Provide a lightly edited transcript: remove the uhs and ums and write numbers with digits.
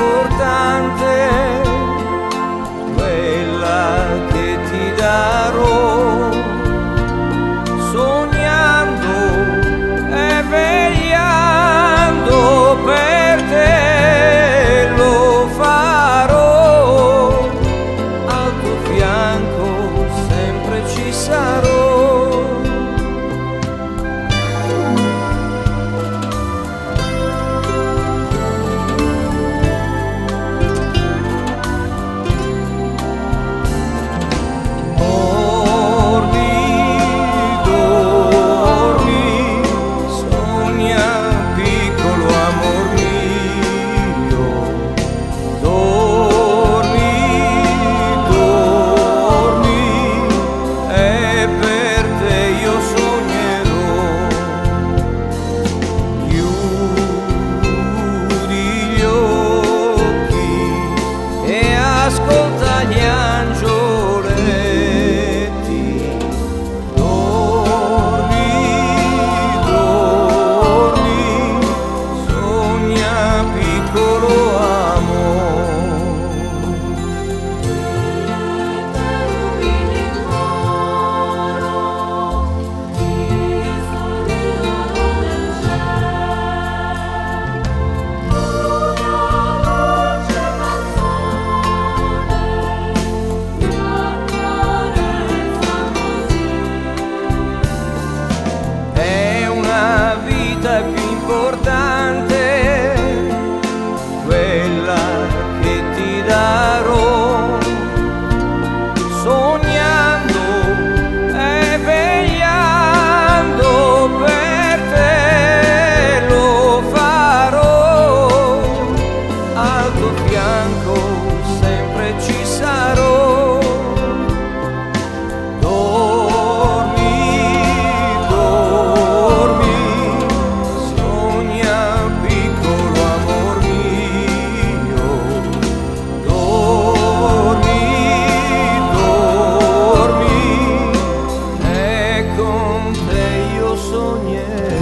importante, quella che ti darò, sognando e vegliando per te lo farò, al tuo fianco sempre ci sarò. Ascolta gli angioletti, dormi, dormi, sogna piccolo amore. Più importante, quella che ti darò, sognando e vegliando per te lo farò, al tuo fianco sempre ci sarò. Con te io sognerò.